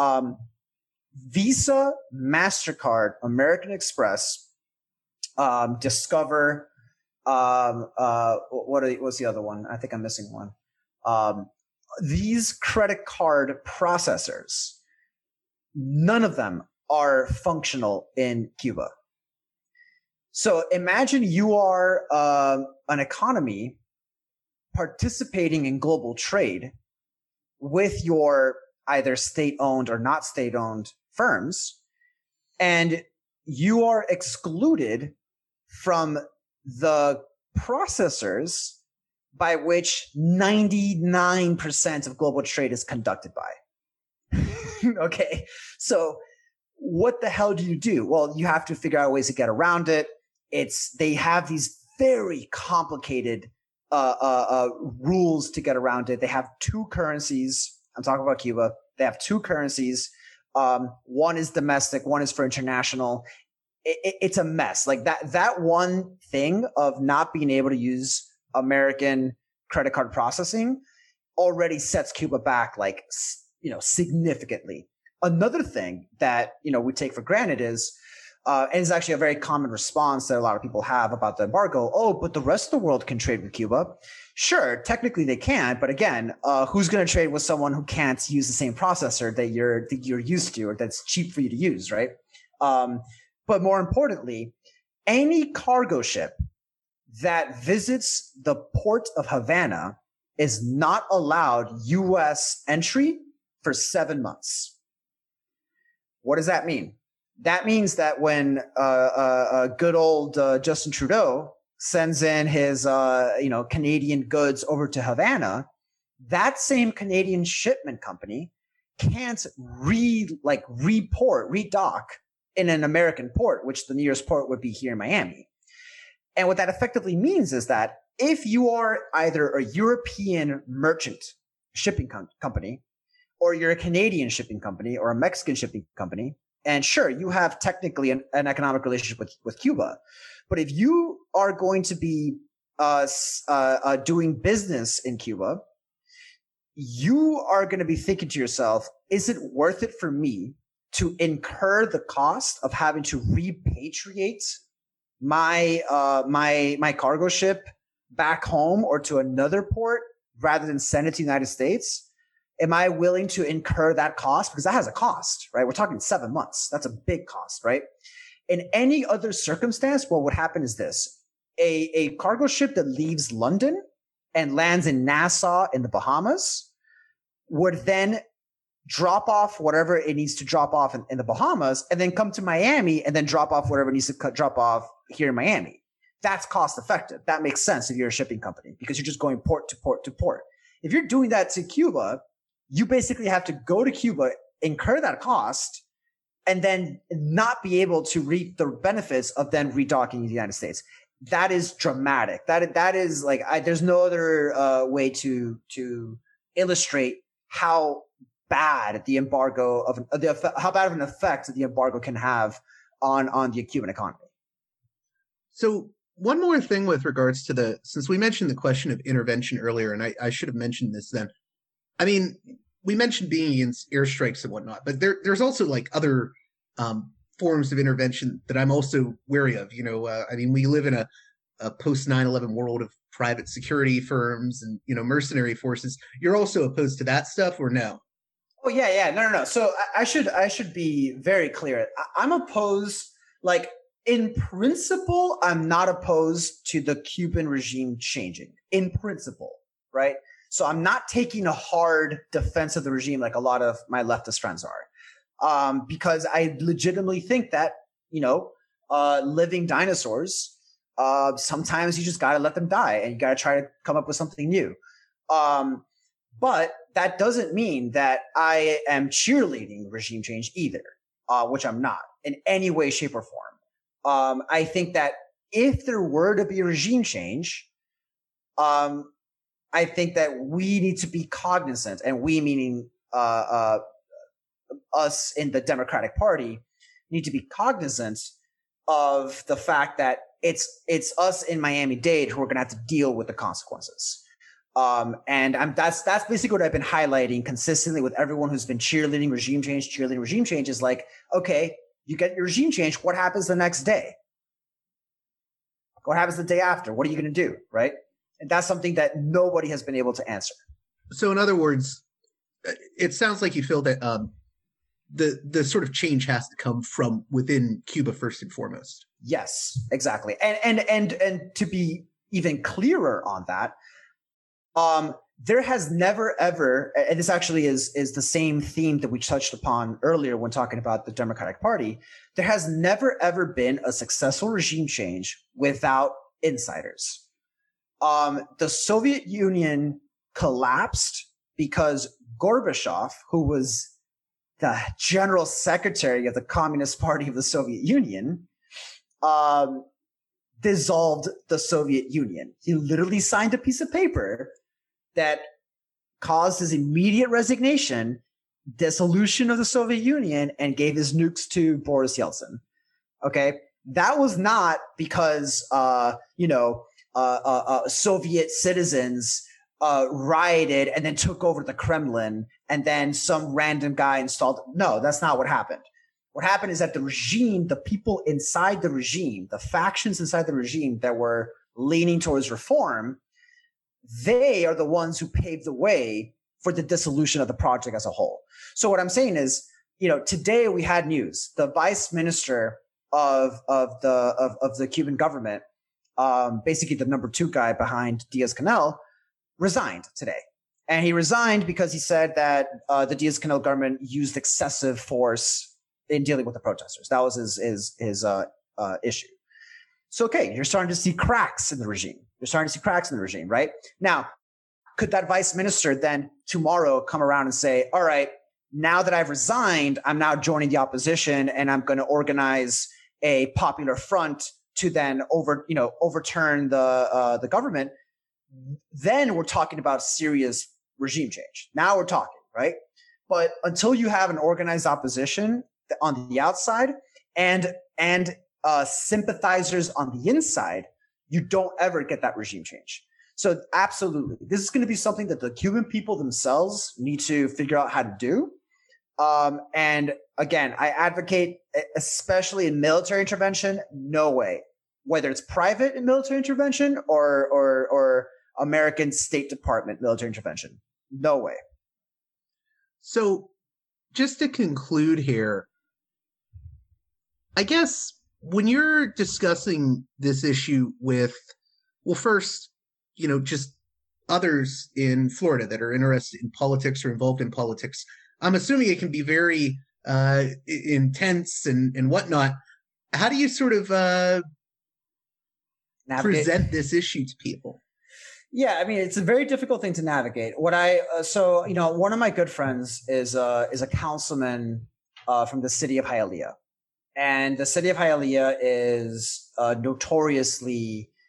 Visa, MasterCard, American Express, Discover, what's the other one? I think I'm missing one. These credit card processors, none of them are functional in Cuba. So imagine you are an economy participating in global trade with your either state-owned or not state-owned firms, and you are excluded from the processors by which 99% of global trade is conducted by. Okay, so what the hell do you do? Well, you have to figure out ways to get around it. They have these very complicated rules to get around it. They have two currencies. I'm talking about Cuba. They have two currencies. One is domestic, one is for international. It's a mess. Like that one thing of not being able to use American credit card processing already sets Cuba back, significantly. Another thing that, we take for granted is, and it's actually a very common response that a lot of people have about the embargo. Oh, but the rest of the world can trade with Cuba. Sure, technically they can, but again, who's going to trade with someone who can't use the same processor that you're used to, or that's cheap for you to use, right? But more importantly, any cargo ship that visits the port of Havana is not allowed U.S. entry for 7 months. What does that mean? That means that when good old Justin Trudeau sends in his Canadian goods over to Havana, that same Canadian shipment company can't redock in an American port, which the nearest port would be here in Miami. And what that effectively means is that if you are either a European merchant shipping company, or you're a Canadian shipping company or a Mexican shipping company, and sure, you have technically an economic relationship with Cuba, but if you are going to be doing business in Cuba, you are going to be thinking to yourself, is it worth it for me to incur the cost of having to repatriate my cargo ship back home or to another port rather than send it to the United States? Am I willing to incur that cost? Because that has a cost, right? We're talking 7 months. That's a big cost, right? In any other circumstance, what would happen is this. A cargo ship that leaves London and lands in Nassau in the Bahamas would then drop off whatever it needs to drop off in the Bahamas, and then come to Miami and then drop off whatever it needs to drop off here in Miami. That's cost effective. That makes sense if you're a shipping company, because you're just going port to port to port. If you're doing that to Cuba, you basically have to go to Cuba, incur that cost, and then not be able to reap the benefits of then redocking in the United States. that is dramatic. That is like, there's no other way to illustrate how bad the embargo how bad of an effect the embargo can have on the Cuban economy. So one more thing with regards to since we mentioned the question of intervention earlier, and I should have mentioned this then. I mean, we mentioned being against airstrikes and whatnot, but there's also like other forms of intervention that I'm also wary of. I mean, we live in a post 9/11 world of private security firms and, mercenary forces. You're also opposed to that stuff, or no? Oh yeah. No. So I should be very clear. I'm opposed, like, in principle, I'm not opposed to the Cuban regime changing in principle, right? So I'm not taking a hard defense of the regime like a lot of my leftist friends are, because I legitimately think that, living dinosaurs, sometimes you just got to let them die and you got to try to come up with something new. But that doesn't mean that I am cheerleading regime change either, which I'm not in any way, shape, or form. I think that if there were to be a regime change, I think that we need to be cognizant, and we meaning us in the Democratic Party need to be cognizant of the fact that it's us in Miami-Dade who are going to have to deal with the consequences. And that's basically what I've been highlighting consistently with everyone who's been cheerleading regime change is like, okay, you get your regime change. What happens the next day? What happens the day after? What are you going to do? Right. And that's something that nobody has been able to answer. So in other words, it sounds like you feel that the sort of change has to come from within Cuba first and foremost. Yes, exactly. And to be even clearer on that, there has never ever, and this actually is the same theme that we touched upon earlier when talking about the Democratic Party, there has never ever been a successful regime change without insiders. The Soviet Union collapsed because Gorbachev, who was the general secretary of the Communist Party of the Soviet Union, dissolved the Soviet Union. He literally signed a piece of paper that caused his immediate resignation, dissolution of the Soviet Union, and gave his nukes to Boris Yeltsin. Okay. That was not because, Soviet citizens rioted and then took over the Kremlin and then some random guy installed. No, that's not what happened. What happened is that the regime, the people inside the regime, the factions inside the regime that were leaning towards reform, they are the ones who paved the way for the dissolution of the project as a whole. So what I'm saying is, today we had news. The vice minister of the Cuban government, basically the number 2 guy behind Diaz-Canel, resigned today. And he resigned because he said that the Diaz-Canel government used excessive force in dealing with the protesters. That was his issue. So, okay, you're starting to see cracks in the regime. Right? Now, could that vice minister then tomorrow come around and say, all right, now that I've resigned, I'm now joining the opposition and I'm going to organize a popular front to then overturn the government? Then we're talking about serious regime change. Now we're talking, right? But until you have an organized opposition on the outside and sympathizers on the inside, you don't ever get that regime change. So absolutely, this is going to be something that the Cuban people themselves need to figure out how to do. And again, I advocate, especially in military intervention, no way, whether it's private military intervention or American State Department military intervention, no way. So just to conclude here, I guess when you're discussing this issue with, well, first, just others in Florida that are interested in politics or involved in politics, I'm assuming it can be very intense and whatnot. How do you sort of present this issue to people? Yeah, I mean, it's a very difficult thing to navigate. One of my good friends is a councilman from the city of Hialeah. And the city of Hialeah is notoriously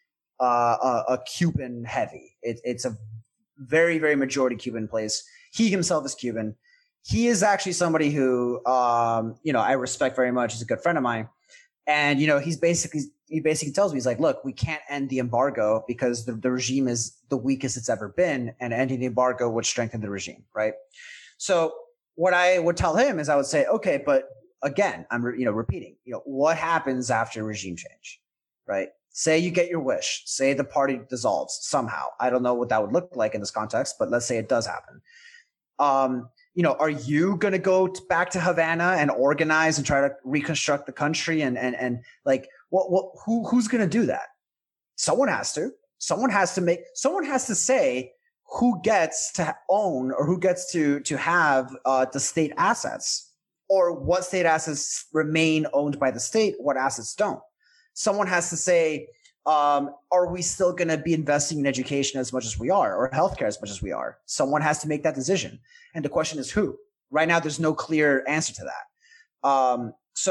a Cuban heavy. It's a very, very majority Cuban place. He himself is Cuban. He is actually somebody who, I respect very much. He's a good friend of mine. And, he basically tells me, he's like, look, we can't end the embargo because the regime is the weakest it's ever been, and ending the embargo would strengthen the regime. Right. So what I would tell him is I would say, okay, but again, I'm, repeating, what happens after regime change, right? Say you get your wish, say the party dissolves somehow. I don't know what that would look like in this context, but let's say it does happen. Are you going to go back to Havana and organize and try to reconstruct the country? And like, who's going to do that? Someone has to. Someone has to say who gets to own or who gets to have the state assets, or what state assets remain owned by the state, what assets don't. Someone has to say, are we still going to be investing in education as much as we are, or healthcare as much as we are? Someone has to make that decision. And the question is who? Right now, there's no clear answer to that.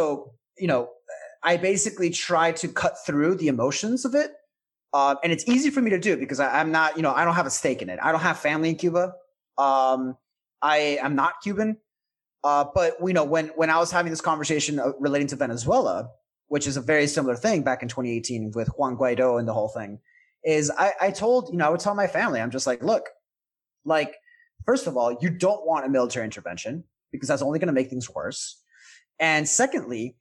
I basically try to cut through the emotions of it. And it's easy for me to do because I'm not, I don't have a stake in it. I don't have family in Cuba. I am not Cuban. But when I was having this conversation relating to Venezuela, which is a very similar thing back in 2018 with Juan Guaido and the whole thing, is I would tell my family, I'm just like, look, like, first of all, you don't want a military intervention because that's only going to make things worse. And secondly,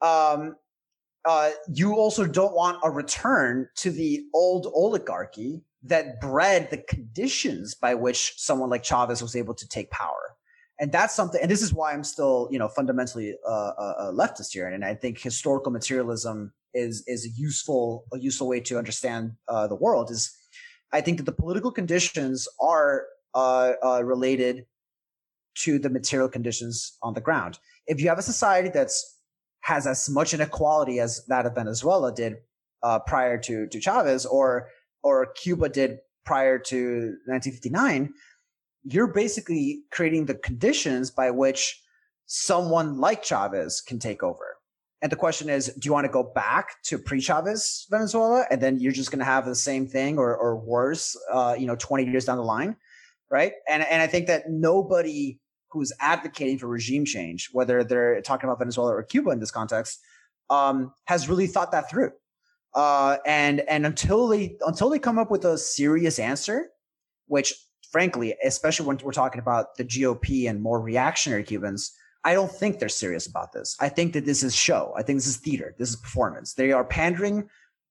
you also don't want a return to the old oligarchy that bred the conditions by which someone like Chavez was able to take power. And that's something, and this is why I'm still, fundamentally a leftist here. And I think historical materialism is a useful way to understand the world. Is I think that the political conditions are related to the material conditions on the ground. If you have a society has as much inequality as that of Venezuela did prior to Chavez, or Cuba did prior to 1959, you're basically creating the conditions by which someone like Chavez can take over. And the question is, do you want to go back to pre-Chavez Venezuela, and then you're just going to have the same thing or worse, 20 years down the line, right? And I think that nobody who's advocating for regime change, whether they're talking about Venezuela or Cuba in this context, has really thought that through. And until they come up with a serious answer, which frankly, especially when we're talking about the GOP and more reactionary Cubans, I don't think they're serious about this. I think that this is show. I think this is theater. This is performance. They are pandering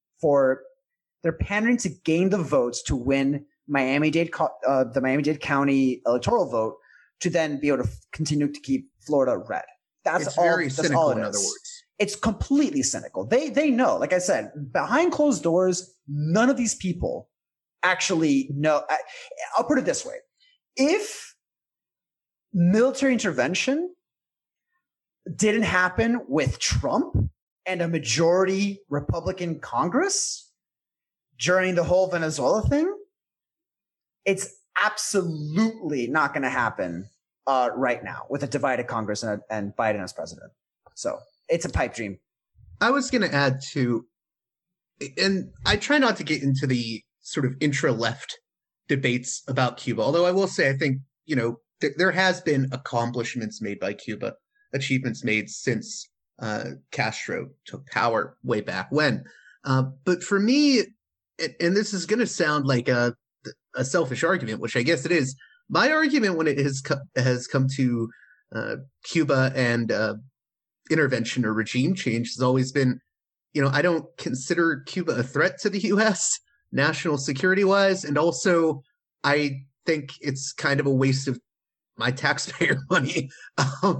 to gain the votes to win the Miami-Dade County electoral vote, to then be able to continue to keep Florida red. That's very cynical, in other words. It's completely cynical. They know, like I said, behind closed doors, none of these people actually know. I'll put it this way. If military intervention didn't happen with Trump and a majority Republican Congress during the whole Venezuela thing, it's absolutely not going to happen right now with a divided Congress and Biden as president. So it's a pipe dream. I was going to add to, and I try not to get into the sort of intra-left debates about Cuba, although I will say I think, there has been accomplishments made by Cuba, achievements made since Castro took power way back when. But for me, and this is going to sound like a selfish argument, which I guess it is. My argument when it has come to Cuba and intervention or regime change has always been, I don't consider Cuba a threat to the U.S. national security wise, and also I think it's kind of a waste of my taxpayer money. And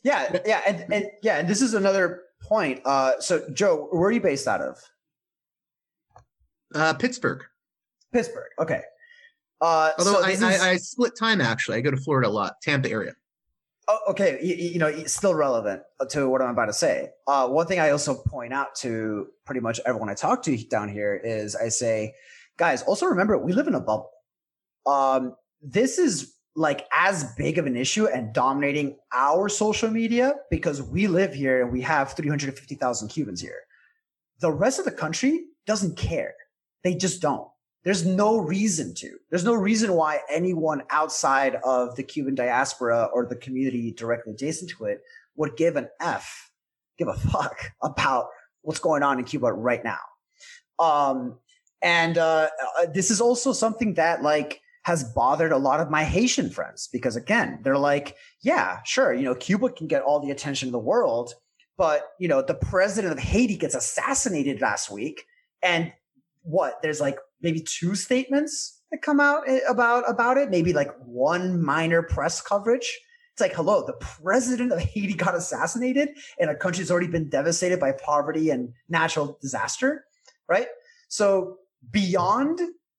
this is another point. So Joe, where are you based out of? Pittsburgh. Okay. Although I split time, actually. I go to Florida a lot, Tampa area. Oh, okay. Still relevant to what I'm about to say. One thing I also point out to pretty much everyone I talk to down here is I say, guys, also remember, we live in a bubble. This is like as big of an issue and dominating our social media because we live here and we have 350,000 Cubans here. The rest of the country doesn't care. They just don't. There's no reason to. There's no reason why anyone outside of the Cuban diaspora or the community directly adjacent to it would give a fuck about what's going on in Cuba right now. This is also something that like has bothered a lot of my Haitian friends, because again, they're like, yeah, sure, Cuba can get all the attention in the world, but the president of Haiti gets assassinated last week, and there's like maybe 2 statements that come out about it, maybe like 1 minor press coverage. It's like, hello, the president of Haiti got assassinated and a country that's already been devastated by poverty and natural disaster, right? So beyond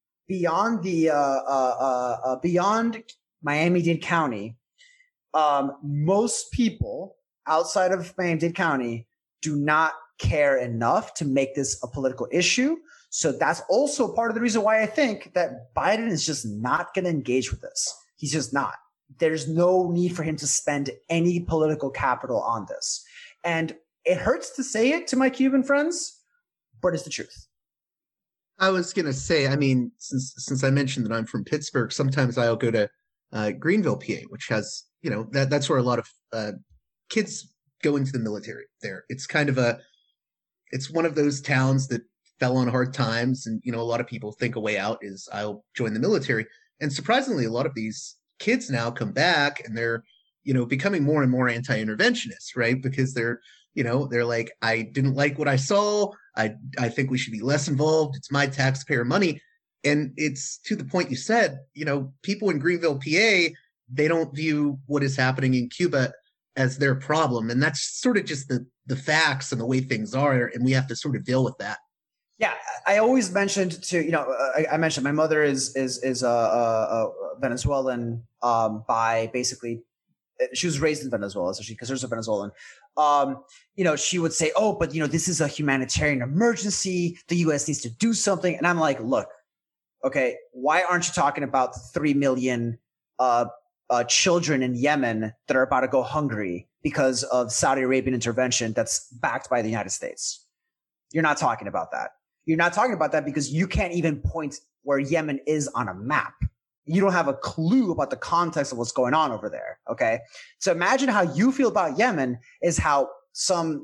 Miami-Dade County, most people outside of Miami-Dade County do not care enough to make this a political issue. So that's also part of the reason why I think that Biden is just not going to engage with this. He's just not. There's no need for him to spend any political capital on this. And it hurts to say it to my Cuban friends, but it's the truth. I was going to say, I mean, since I mentioned that I'm from Pittsburgh, sometimes I'll go to Greenville, PA, which has, that's where a lot of kids go into the military there. It's kind of it's one of those towns that fell on hard times. And, a lot of people think a way out is I'll join the military. And surprisingly, a lot of these kids now come back and they're, becoming more and more anti-interventionist, right? Because they're like, I didn't like what I saw. I think we should be less involved. It's my taxpayer money. And it's to the point you said, people in Greenville, PA, they don't view what is happening in Cuba as their problem. And that's sort of just the facts and the way things are. And we have to sort of deal with that. Yeah, I always mentioned I mentioned my mother is Venezuelan by basically, she was raised in Venezuela, so because there's a Venezuelan. She would say, oh, but this is a humanitarian emergency. The U.S. needs to do something. And I'm like, look, okay, why aren't you talking about the 3 million children in Yemen that are about to go hungry because of Saudi Arabian intervention that's backed by the United States? You're not talking about that. You're not talking about that because you can't even point where Yemen is on a map. You don't have a clue about the context of what's going on over there. Okay. So imagine how you feel about Yemen is how some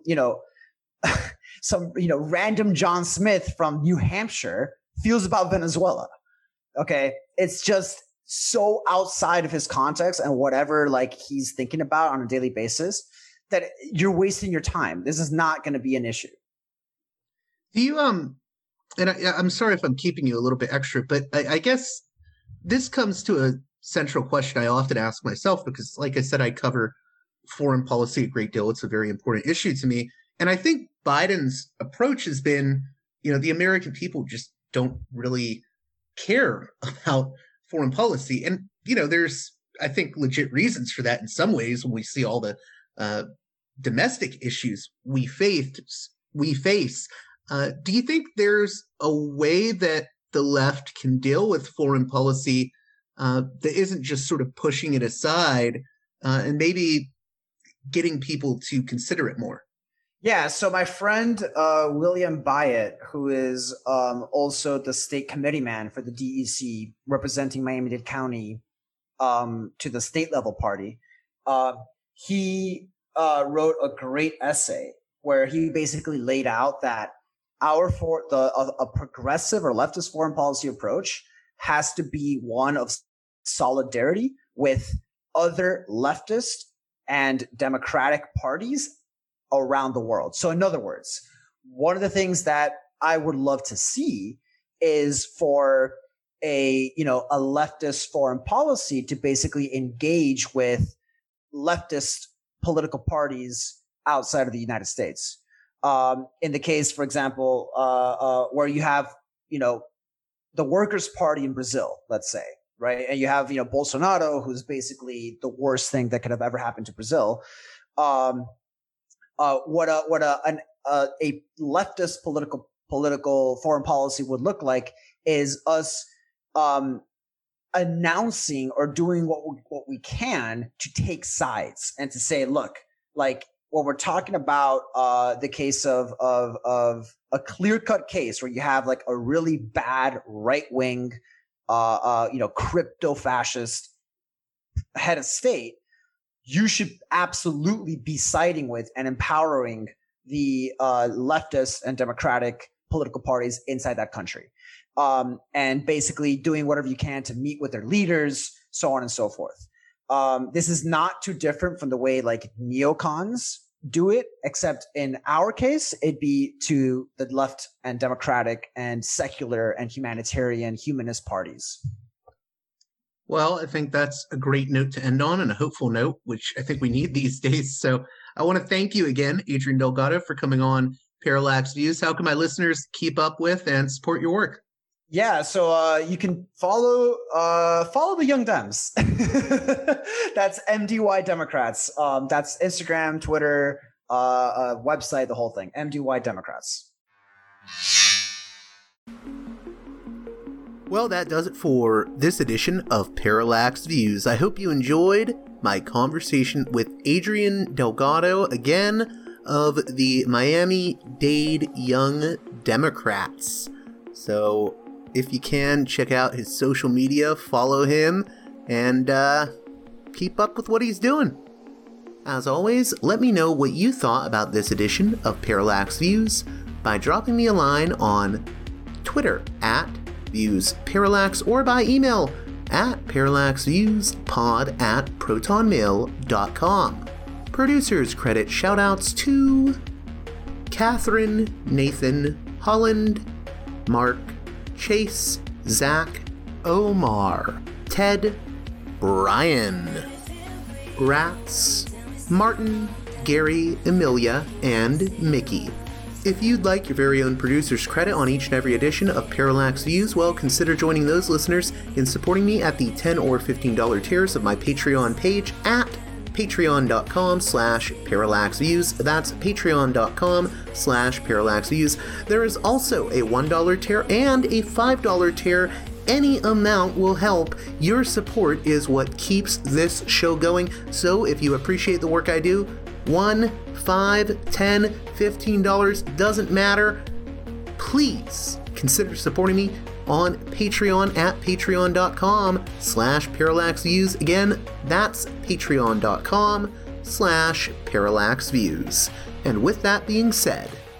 random John Smith from New Hampshire feels about Venezuela. Okay. It's just so outside of his context and whatever like he's thinking about on a daily basis that you're wasting your time. This is not going to be an issue. Do you, and I'm sorry if I'm keeping you a little bit extra, but I guess this comes to a central question I often ask myself because, like I said, I cover foreign policy a great deal. It's a very important issue to me. And I think Biden's approach has been, the American people just don't really care about foreign policy. And, there's, I think, legit reasons for that in some ways when we see all the domestic issues we face. Do you think there's a way that the left can deal with foreign policy that isn't just sort of pushing it aside and maybe getting people to consider it more? Yeah. So my friend William Byatt, who is also the state committee man for the DEC representing Miami-Dade County to the state level party, he wrote a great essay where he basically laid out that a progressive or leftist foreign policy approach has to be one of solidarity with other leftist and democratic parties around the world. So in other words, one of the things that I would love to see is for a leftist foreign policy to basically engage with leftist political parties outside of the United States. In the case, for example, where you have, the Workers' Party in Brazil, let's say, right? And you have, Bolsonaro, who's basically the worst thing that could have ever happened to Brazil. What a leftist political foreign policy would look like is us announcing or doing what we can to take sides and to say, look, like when we're talking about the case of a clear-cut case where you have like a really bad right-wing, crypto-fascist head of state, you should absolutely be siding with and empowering the leftist and democratic political parties inside that country, and basically doing whatever you can to meet with their leaders, so on and so forth. This is not too different from the way like neocons do it, except in our case, it'd be to the left and democratic and secular and humanitarian humanist parties. Well, I think that's a great note to end on, and a hopeful note, which I think we need these days. So I want to thank you again, Adrian Delgado, for coming on Parallax Views. How can my listeners keep up with and support your work? Yeah, so you can follow the Young Dems. That's MDY Democrats. That's Instagram, Twitter, website, the whole thing. MDY Democrats. Well, that does it for this edition of Parallax Views. I hope you enjoyed my conversation with Adrian Delgado, again, of the Miami-Dade Young Democrats. So if you can, check out his social media, follow him, and keep up with what he's doing. As always, let me know what you thought about this edition of Parallax Views by dropping me a line on Twitter at ViewsParallax or by email at parallaxviewspod@protonmail.com. Producers credit shoutouts to Catherine, Nathan, Holland, Mark, Chase, Zach, Omar, Ted, Brian, Rats, Martin, Gary, Emilia, and Mickey. If you'd like your very own producer's credit on each and every edition of Parallax Views, well, consider joining those listeners in supporting me at the $10 or $15 tiers of my Patreon page at patreon.com/parallaxviews. That's patreon.com/parallaxviews. There is also a $1 tier and a $5 tier. Any amount will help. Your support is what keeps this show going. So if you appreciate the work I do, $1, $5, $10, $15, doesn't matter. Please consider supporting me on Patreon at patreon.com/parallaxviews. Again, that's patreon.com/parallaxviews. And with that being said,